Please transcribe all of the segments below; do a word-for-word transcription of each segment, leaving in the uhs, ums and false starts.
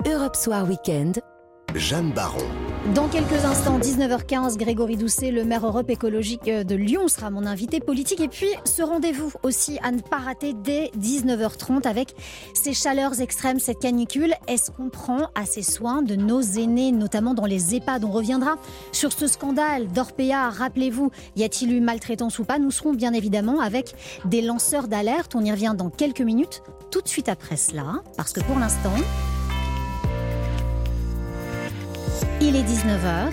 Europe Soir Weekend, Jeanne Baron. Dans quelques instants, dix-neuf heures quinze, Grégory Doucet, le maire Europe écologique de Lyon, sera mon invité politique. Et puis, ce rendez-vous aussi à ne pas rater dès dix-neuf heures trente avec ces chaleurs extrêmes, cette canicule. Est-ce qu'on prend assez soin de nos aînés, notamment dans les EHPAD? On reviendra sur ce scandale d'Orpea. Rappelez-vous, y a-t-il eu maltraitance ou pas? Nous serons bien évidemment avec des lanceurs d'alerte. On y revient dans quelques minutes, tout de suite après cela, parce que pour l'instant... Il est dix-neuf heures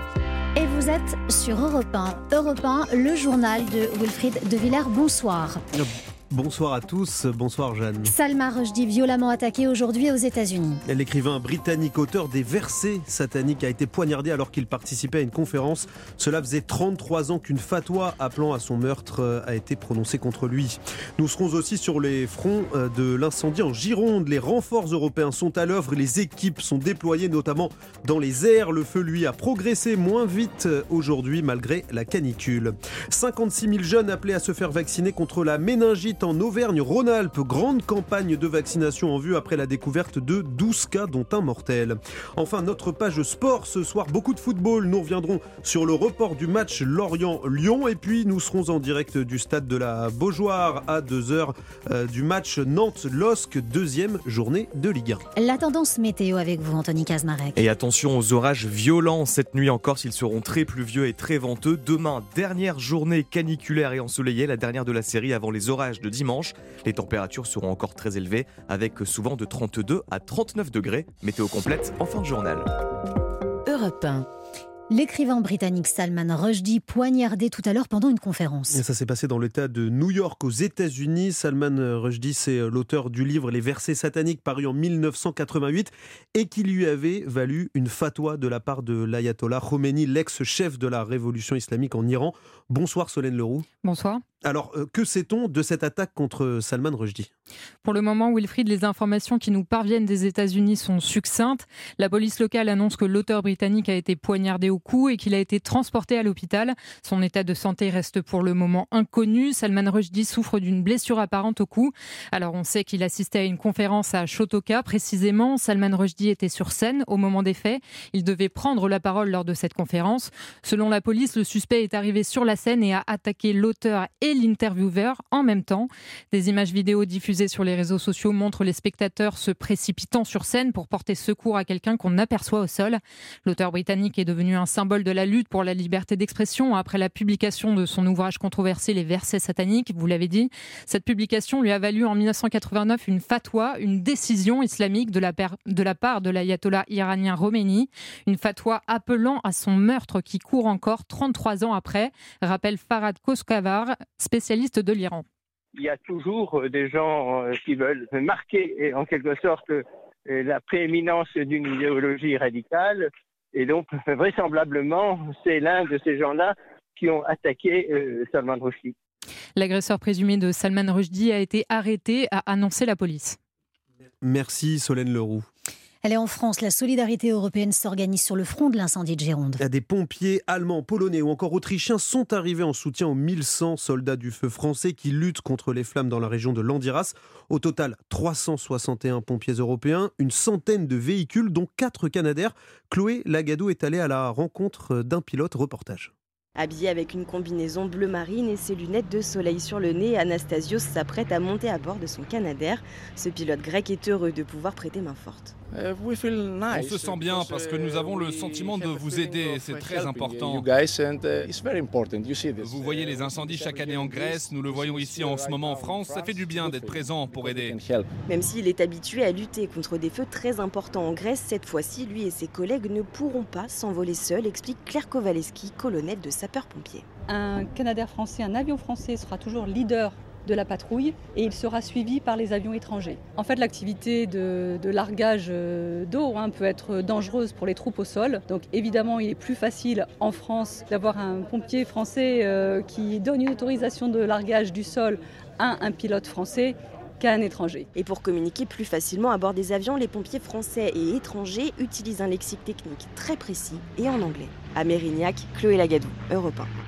et vous êtes sur Europe un. Europe un, le journal de Wilfried de Villers. Bonsoir. Bonsoir à tous, bonsoir Jeanne. Salman Rushdie, violemment attaqué aujourd'hui aux États-Unis. L'écrivain britannique, auteur des versets sataniques, a été poignardé alors qu'il participait à une conférence. Cela faisait trente-trois ans qu'une fatwa appelant à son meurtre a été prononcée contre lui. Nous serons aussi sur les fronts de l'incendie en Gironde. Les renforts européens sont à l'œuvre, les équipes sont déployées notamment dans les airs. Le feu, lui, a progressé moins vite aujourd'hui malgré la canicule. cinquante-six mille jeunes appelés à se faire vacciner contre la méningite en Auvergne-Rhône-Alpes. Grande campagne de vaccination en vue après la découverte de douze cas dont un mortel. Enfin, notre page sport ce soir, beaucoup de football. Nous reviendrons sur le report du match Lorient-Lyon et puis nous serons en direct du stade de la Beaujoire à deux heures euh, du match Nantes-Losc, deuxième journée de Ligue un. La tendance météo avec vous, Anthony Kazmarek. Et attention aux orages violents cette nuit en Corse, ils seront très pluvieux et très venteux. Demain, dernière journée caniculaire et ensoleillée, la dernière de la série avant les orages de dimanche. Les températures seront encore très élevées avec souvent de trente-deux à trente-neuf degrés. Météo complète en fin de journal. Europe un. L'écrivain britannique Salman Rushdie poignardé tout à l'heure pendant une conférence. Et ça s'est passé dans l'État de New York aux États-Unis. Salman Rushdie, c'est l'auteur du livre Les versets sataniques paru en mille neuf cent quatre-vingt-huit et qui lui avait valu une fatwa de la part de l'ayatollah Khomeini, l'ex-chef de la révolution islamique en Iran. Bonsoir Solène Leroux. Bonsoir. Alors, euh, que sait-on de cette attaque contre Salman Rushdie ? Pour le moment, Wilfried, les informations qui nous parviennent des États-Unis sont succinctes. La police locale annonce que l'auteur britannique a été poignardé au cou et qu'il a été transporté à l'hôpital. Son état de santé reste pour le moment inconnu. Salman Rushdie souffre d'une blessure apparente au cou. Alors, on sait qu'il assistait à une conférence à Shotoka. Précisément, Salman Rushdie était sur scène au moment des faits. Il devait prendre la parole lors de cette conférence. Selon la police, le suspect est arrivé sur la scène et a attaqué l'auteur et l'intervieweur en même temps. Des images vidéo diffusées sur les réseaux sociaux montrent les spectateurs se précipitant sur scène pour porter secours à quelqu'un qu'on aperçoit au sol. L'auteur britannique est devenu un symbole de la lutte pour la liberté d'expression après la publication de son ouvrage controversé Les versets sataniques, vous l'avez dit. Cette publication lui a valu en mille neuf cent quatre-vingt-neuf une fatwa, une décision islamique de la, per- de la part de l'ayatollah iranien Khomeini, une fatwa appelant à son meurtre qui court encore trente-trois ans après, rappelle Farhad Koskavar, spécialiste de l'Iran. Il y a toujours des gens qui veulent marquer en quelque sorte la prééminence d'une idéologie radicale et donc vraisemblablement c'est l'un de ces gens-là qui ont attaqué Salman Rushdie. L'agresseur présumé de Salman Rushdie a été arrêté, a annoncé la police. Merci Solène Leroux. Allez, en France, la solidarité européenne s'organise sur le front de l'incendie de Gironde. Des pompiers allemands, polonais ou encore autrichiens sont arrivés en soutien aux mille cent soldats du feu français qui luttent contre les flammes dans la région de Landiras. Au total, trois cent soixante et un pompiers européens, une centaine de véhicules, dont quatre Canadair. Chloé Lagadou est allée à la rencontre d'un pilote. Reportage. Habillé avec une combinaison bleu marine et ses lunettes de soleil sur le nez, Anastasios s'apprête à monter à bord de son Canadair. Ce pilote grec est heureux de pouvoir prêter main forte. On se sent bien parce que nous avons le sentiment de vous aider et c'est très important. Vous voyez les incendies chaque année en Grèce, nous le voyons ici en ce moment en France, ça fait du bien d'être présent pour aider. Même s'il est habitué à lutter contre des feux très importants en Grèce, cette fois-ci, lui et ses collègues ne pourront pas s'envoler seuls, explique Claire Kowaleski, colonel de sapeurs-pompiers. Un Canadair français, un avion français sera toujours leader de la patrouille et il sera suivi par les avions étrangers. En fait, l'activité de, de largage d'eau hein, peut être dangereuse pour les troupes au sol. Donc évidemment, il est plus facile en France d'avoir un pompier français euh, qui donne une autorisation de largage du sol à un pilote français qu'à un étranger. Et pour communiquer plus facilement à bord des avions, les pompiers français et étrangers utilisent un lexique technique très précis et en anglais. À Mérignac, Chloé Lagadou, Europe un.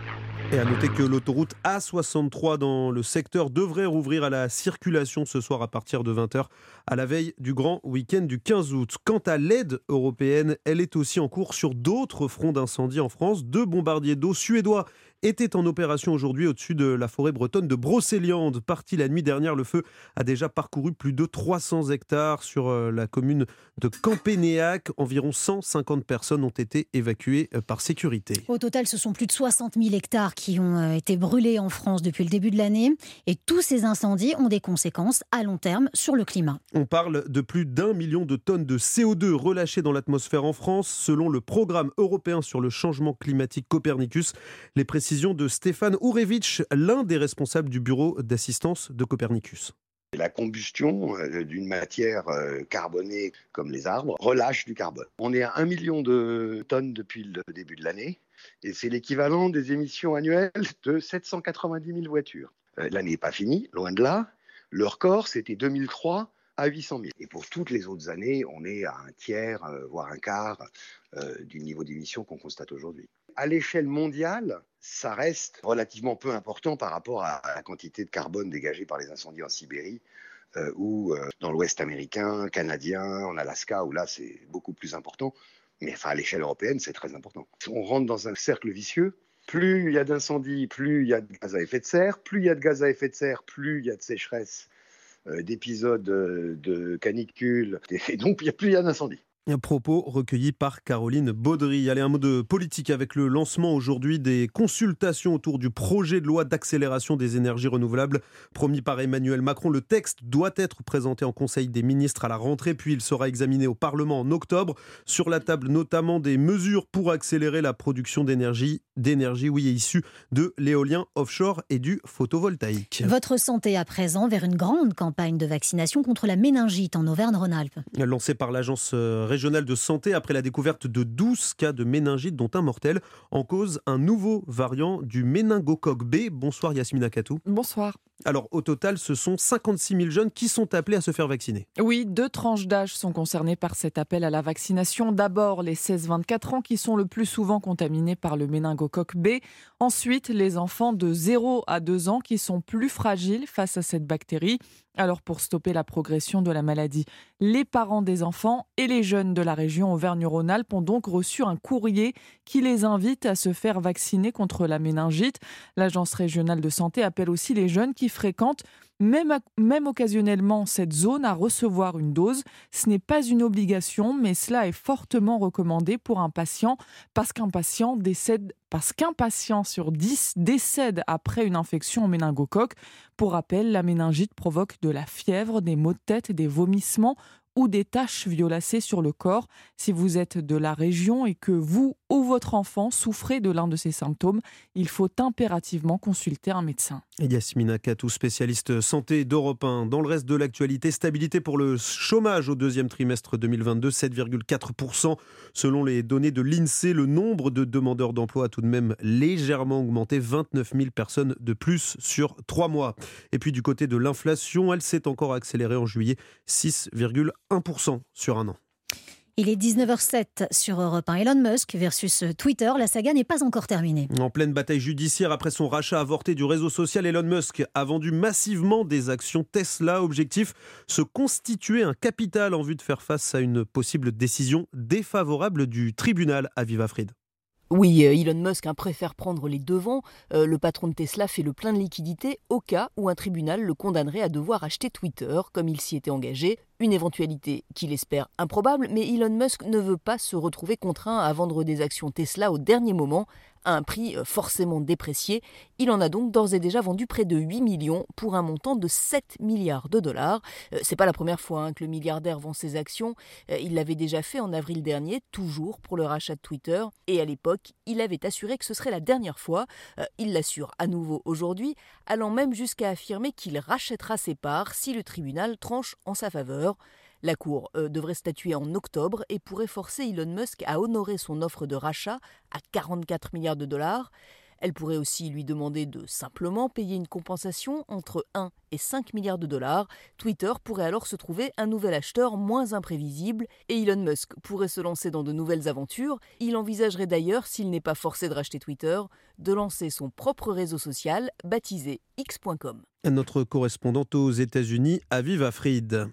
Et à noter que l'autoroute A soixante-trois dans le secteur devrait rouvrir à la circulation ce soir à partir de vingt heures à la veille du grand week-end du quinze août. Quant à l'aide européenne, elle est aussi en cours sur d'autres fronts d'incendie en France. Deux bombardiers d'eau suédois étaient en opération aujourd'hui au-dessus de la forêt bretonne de Brocéliande. Parti la nuit dernière, le feu a déjà parcouru plus de trois cents hectares sur la commune de Campénéac. Environ cent cinquante personnes ont été évacuées par sécurité. Au total, ce sont plus de soixante mille hectares qui ont été brûlés en France depuis le début de l'année. Et tous ces incendies ont des conséquences à long terme sur le climat. On parle de plus d'un million de tonnes de C O deux relâchées dans l'atmosphère en France, selon le programme européen sur le changement climatique Copernicus. Les précisions de Stéphane Ourevitch, l'un des responsables du bureau d'assistance de Copernicus. La combustion d'une matière carbonée comme les arbres relâche du carbone. On est à un million de tonnes depuis le début de l'année et c'est l'équivalent des émissions annuelles de sept cent quatre-vingt-dix mille voitures. L'année n'est pas finie, loin de là. Le record, c'était deux mille trois à huit cent mille. Et pour toutes les autres années, on est à un tiers, voire un quart euh, du niveau d'émissions qu'on constate aujourd'hui. À l'échelle mondiale, ça reste relativement peu important par rapport à la quantité de carbone dégagée par les incendies en Sibérie euh, ou euh, dans l'Ouest américain, canadien, en Alaska, où là c'est beaucoup plus important. Mais enfin, à l'échelle européenne, c'est très important. On rentre dans un cercle vicieux. Plus il y a d'incendies, plus il y a de gaz à effet de serre. Plus il y a de gaz à effet de serre, plus il y a de sécheresse, euh, d'épisodes euh, de canicule. Et donc, plus il y a d'incendies. Un propos recueilli par Caroline Baudry. Allez, un mot de politique avec le lancement aujourd'hui des consultations autour du projet de loi d'accélération des énergies renouvelables. Promis par Emmanuel Macron, le texte doit être présenté en Conseil des ministres à la rentrée, puis il sera examiné au Parlement en octobre. Sur la table, notamment des mesures pour accélérer la production d'énergie, d'énergie oui, issue de l'éolien offshore et du photovoltaïque. Votre santé à présent vers une grande campagne de vaccination contre la méningite en Auvergne-Rhône-Alpes. Lancée par l'agence régionale de santé après la découverte de douze cas de méningite, dont un mortel. En cause, un nouveau variant du méningocoque B. Bonsoir Yasmina Katou. Bonsoir. Alors au total, ce sont cinquante-six mille jeunes qui sont appelés à se faire vacciner. Oui, deux tranches d'âge sont concernées par cet appel à la vaccination. D'abord les seize vingt-quatre ans qui sont le plus souvent contaminés par le méningocoque B. Ensuite, les enfants de zéro à deux ans qui sont plus fragiles face à cette bactérie. Alors pour stopper la progression de la maladie, les parents des enfants et les jeunes de la région Auvergne-Rhône-Alpes ont donc reçu un courrier qui les invite à se faire vacciner contre la méningite. L'agence régionale de santé appelle aussi les jeunes qui fréquentent même, même occasionnellement cette zone à recevoir une dose. Ce n'est pas une obligation, mais cela est fortement recommandé pour un patient parce qu'un patient décède, parce qu'un patient sur dix décède après une infection au méningocoque. Pour rappel, la méningite provoque de la fièvre, des maux de tête, des vomissements ou des taches violacées sur le corps. Si vous êtes de la région et que vous ou votre enfant souffrez de l'un de ces symptômes, il faut impérativement consulter un médecin. Et Yasmina Katou, spécialiste santé d'Europe un. Dans le reste de l'actualité, stabilité pour le chômage au deuxième trimestre deux mille vingt-deux, sept virgule quatre pour cent. Selon les données de l'INSEE, le nombre de demandeurs d'emploi a tout de même légèrement augmenté, vingt-neuf mille personnes de plus sur trois mois. Et puis du côté de l'inflation, elle s'est encore accélérée en juillet, six virgule un pour cent sur un an. Il est dix-neuf heures sept sur Europe un. Elon Musk versus Twitter, la saga n'est pas encore terminée. En pleine bataille judiciaire après son rachat avorté du réseau social, Elon Musk a vendu massivement des actions Tesla. Objectif, se constituer un capital en vue de faire face à une possible décision défavorable du tribunal. Aviva Fried. Oui, Elon Musk hein, préfère prendre les devants. Euh, le patron de Tesla fait le plein de liquidités au cas où un tribunal le condamnerait à devoir acheter Twitter, comme il s'y était engagé. Une éventualité qu'il espère improbable, mais Elon Musk ne veut pas se retrouver contraint à vendre des actions Tesla au dernier moment, à un prix forcément déprécié. Il en a donc d'ores et déjà vendu près de huit millions pour un montant de sept milliards de dollars. Euh, c'est pas la première fois hein, que le milliardaire vend ses actions. Euh, il l'avait déjà fait en avril dernier, toujours pour le rachat de Twitter. Et à l'époque, il avait assuré que ce serait la dernière fois. Euh, il l'assure à nouveau aujourd'hui, allant même jusqu'à affirmer qu'il rachètera ses parts si le tribunal tranche en sa faveur. La Cour euh, devrait statuer en octobre et pourrait forcer Elon Musk à honorer son offre de rachat à quarante-quatre milliards de dollars. Elle pourrait aussi lui demander de simplement payer une compensation entre un et cinq milliards de dollars. Twitter pourrait alors se trouver un nouvel acheteur moins imprévisible et Elon Musk pourrait se lancer dans de nouvelles aventures. Il envisagerait d'ailleurs, s'il n'est pas forcé de racheter Twitter, de lancer son propre réseau social baptisé X point com. Notre correspondante aux États-Unis, Aviva Fried.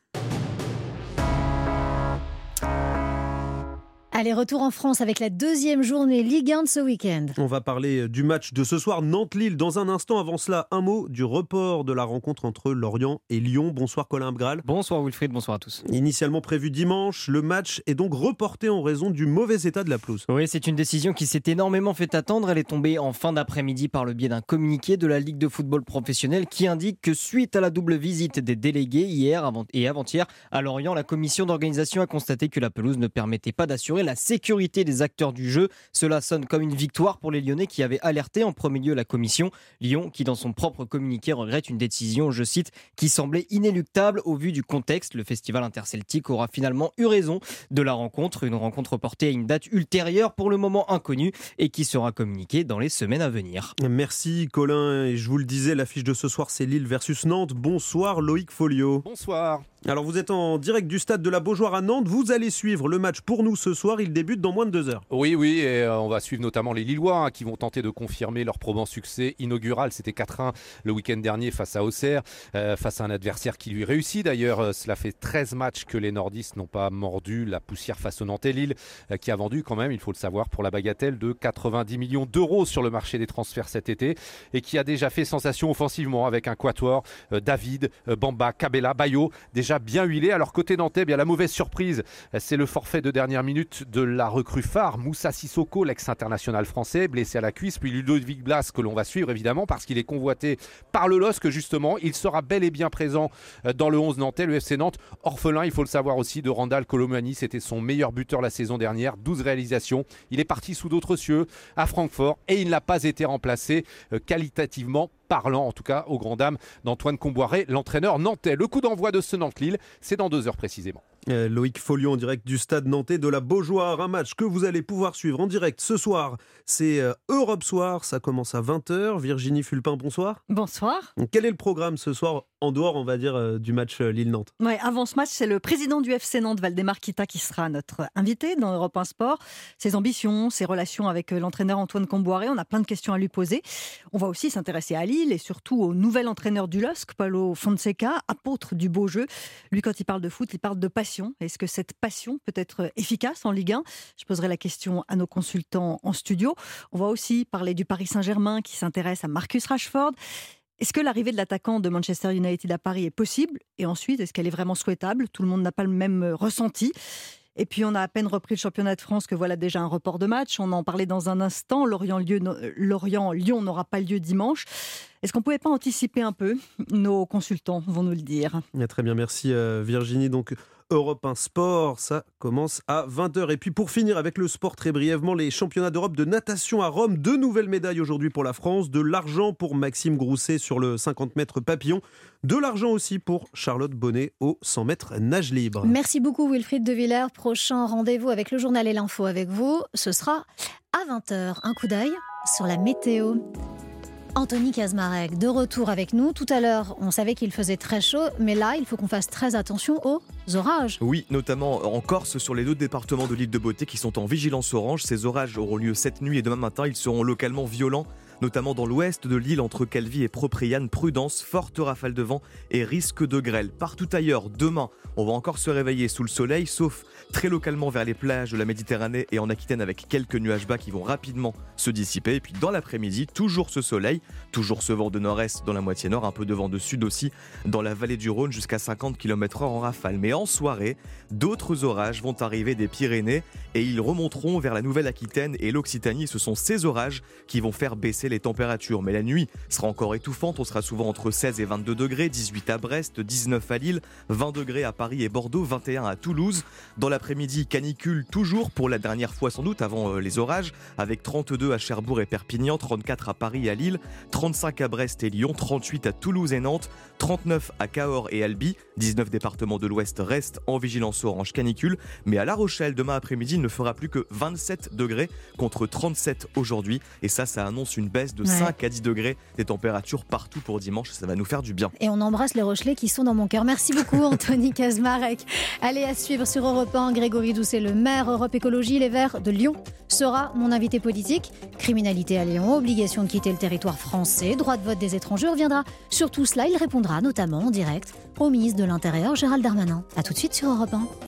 Allez, retour en France avec la deuxième journée Ligue un de ce week-end. On va parler du match de ce soir, Nantes-Lille. Dans un instant, avant cela, un mot du report de la rencontre entre Lorient et Lyon. Bonsoir Colin Abgral. Bonsoir Wilfried, bonsoir à tous. Initialement prévu dimanche, le match est donc reporté en raison du mauvais état de la pelouse. Oui, c'est une décision qui s'est énormément fait attendre. Elle est tombée en fin d'après-midi par le biais d'un communiqué de la Ligue de football professionnel qui indique que suite à la double visite des délégués hier et avant-hier à Lorient, la commission d'organisation a constaté que la pelouse ne permettait pas d'assurer la sécurité des acteurs du jeu. Cela sonne comme une victoire pour les Lyonnais qui avaient alerté en premier lieu la commission. Lyon qui dans son propre communiqué regrette une décision, je cite, qui semblait inéluctable au vu du contexte. Le festival interceltique aura finalement eu raison de la rencontre, une rencontre reportée à une date ultérieure pour le moment inconnue et qui sera communiquée dans les semaines à venir. Merci Colin, et je vous le disais, l'affiche de ce soir c'est Lille versus Nantes. Bonsoir Loïc Folio. Bonsoir. Alors vous êtes en direct du stade de la Beaujoire à Nantes, vous allez suivre le match pour nous ce soir, il débute dans moins de deux heures. Oui, oui, et euh, on va suivre notamment les Lillois hein, qui vont tenter de confirmer leur probant succès inaugural. C'était quatre un le week-end dernier face à Auxerre, euh, face à un adversaire qui lui réussit. D'ailleurs, euh, cela fait treize matchs que les nordistes n'ont pas mordu la poussière face au Nantais. Lille, euh, qui a vendu quand même, il faut le savoir, pour la bagatelle de quatre-vingt-dix millions d'euros sur le marché des transferts cet été et qui a déjà fait sensation offensivement avec un quatuor, euh, David, euh, Bamba, Cabella, Bayo, déjà bien huilé. Alors côté nantais, bien la mauvaise surprise, c'est le forfait de dernière minute de la recrue phare, Moussa Sissoko, l'ex-international français, blessé à la cuisse, puis Ludovic Blas que l'on va suivre évidemment parce qu'il est convoité par le L O S C justement. Il sera bel et bien présent dans le onze nantais, le F C Nantes, orphelin, il faut le savoir aussi, de Randall Colomani. C'était son meilleur buteur la saison dernière, douze réalisations. Il est parti sous d'autres cieux à Francfort et il n'a pas été remplacé euh, qualitativement parlant, en tout cas aux grandes dames d'Antoine Comboiré, l'entraîneur nantais. Le coup d'envoi de ce Nantes-Lille, c'est dans deux heures précisément. Euh, Loïc Folio en direct du stade nantais de la Beaujoire, un match que vous allez pouvoir suivre en direct ce soir. C'est euh, Europe Soir, ça commence à vingt heures. Virginie Fulpin, bonsoir. Bonsoir. Quel est le programme ce soir, en dehors, on va dire, euh, du match euh, Lille-Nantes? Ouais, avant ce match, c'est le président du F C Nantes, Valdemar Kita, qui sera notre invité dans Europe un Sport. Ses ambitions, ses relations avec euh, l'entraîneur Antoine Comboiré, on a plein de questions à lui poser. On va aussi s'intéresser à Lille et surtout au nouvel entraîneur du L O S C, Paulo Fonseca, apôtre du beau jeu. Lui, quand il parle de foot, il parle de passion. Est-ce que cette passion peut être efficace en Ligue un? Je poserai la question à nos consultants en studio. On va aussi parler du Paris Saint-Germain qui s'intéresse à Marcus Rashford. Est-ce que l'arrivée de l'attaquant de Manchester United à Paris est possible? Et ensuite, est-ce qu'elle est vraiment souhaitable? Tout le monde n'a pas le même ressenti. Et puis, on a à peine repris le championnat de France que voilà déjà un report de match. On en parlait dans un instant. Lorient-Lyon n'aura pas lieu dimanche. Est-ce qu'on ne pouvait pas anticiper un peu? Nos consultants vont nous le dire. Très bien, merci Virginie. Donc, Europe un Sport, ça commence à vingt heures. Et puis pour finir avec le sport très brièvement, les championnats d'Europe de natation à Rome. Deux nouvelles médailles aujourd'hui pour la France. De l'argent pour Maxime Grousset sur le cinquante mètres papillon. De l'argent aussi pour Charlotte Bonnet au cent mètres nage libre. Merci beaucoup Wilfried de Villers. Prochain rendez-vous avec le journal et l'info avec vous, ce sera à vingt heures. Un coup d'œil sur la météo. Anthony Kazmarek, de retour avec nous. Tout à l'heure, on savait qu'il faisait très chaud, mais là, il faut qu'on fasse très attention aux orages. Oui, notamment en Corse, sur les deux départements de l'île de Beauté qui sont en vigilance orange. Ces orages auront lieu cette nuit et demain matin. Ils seront localement violents, notamment dans l'ouest de l'île entre Calvi et Propriane. Prudence, forte rafale de vent et risque de grêle. Partout ailleurs, demain, on va encore se réveiller sous le soleil, sauf très localement vers les plages de la Méditerranée et en Aquitaine avec quelques nuages bas qui vont rapidement se dissiper. Et puis dans l'après-midi, toujours ce soleil, toujours ce vent de nord-est dans la moitié nord, un peu de vent de sud aussi dans la vallée du Rhône jusqu'à cinquante kilomètres heure en rafale. Mais en soirée, d'autres orages vont arriver des Pyrénées et ils remonteront vers la Nouvelle-Aquitaine et l'Occitanie. Ce sont ces orages qui vont faire baisser les températures. Mais la nuit sera encore étouffante, on sera souvent entre seize et vingt-deux degrés, dix-huit à Brest, dix-neuf à Lille, vingt degrés à Paris et Bordeaux, vingt et un à Toulouse. Dans l'après-midi, canicule toujours pour la dernière fois sans doute avant les orages, avec trente-deux à Cherbourg et Perpignan, trente-quatre à Paris et à Lille, trente-cinq à Brest et Lyon, trente-huit à Toulouse et Nantes, trente-neuf à Cahors et Albi. dix-neuf départements de l'Ouest restent en vigilance orange canicule, mais à La Rochelle, demain après-midi, il ne fera plus que vingt-sept degrés contre trente-sept aujourd'hui. Et ça, ça annonce une baisse de Ouais. cinq à dix degrés des températures partout pour dimanche. Ça va nous faire du bien. Et on embrasse les Rochelais qui sont dans mon cœur. Merci beaucoup Anthony Kazmarek. Allez, à suivre sur Europe un, Grégory Doucet, le maire Europe Écologie Les Verts de Lyon, sera mon invité politique. Criminalité à Lyon, obligation de quitter le territoire français, droit de vote des étrangers. On reviendra sur tout cela. Il répondra notamment en direct au ministre de l'Intérieur Gérald Darmanin. A tout de suite sur Europe un.